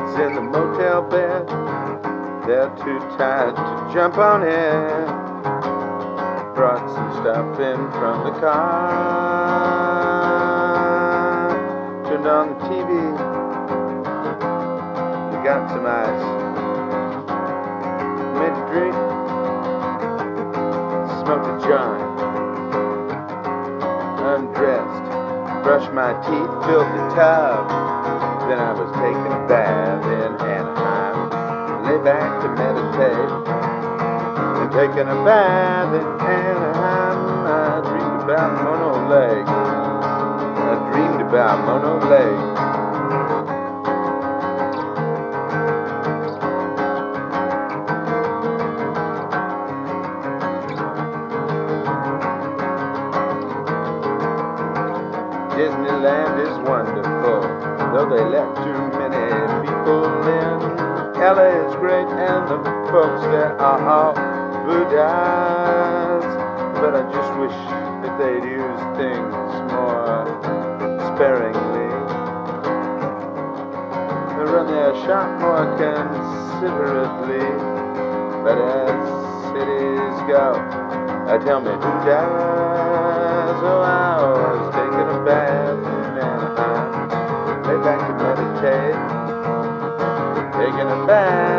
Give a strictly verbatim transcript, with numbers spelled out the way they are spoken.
kids in the motel bed. They're too tired to jump on it. Brought some stuff in from the car. Turned on the T V. We got some ice. Made a drink. Smoked a joint. Undressed. Brushed my teeth. Filled the tub. Then I was taking a bath in Anaheim. Lay back to meditate. And taking a bath in Anaheim. I dreamed about Mono Lake. I dreamed about Mono Lake. Disneyland is wonderful, though they let too many people in. L A is great and the folks there are all Buddhas. But I just wish that they'd use things more sparingly. They run their shop more considerately. But as cities go, uh, tell me who dies. Oh, I was taking a bath in Anaheim. Lay back to meditate. Taking a bath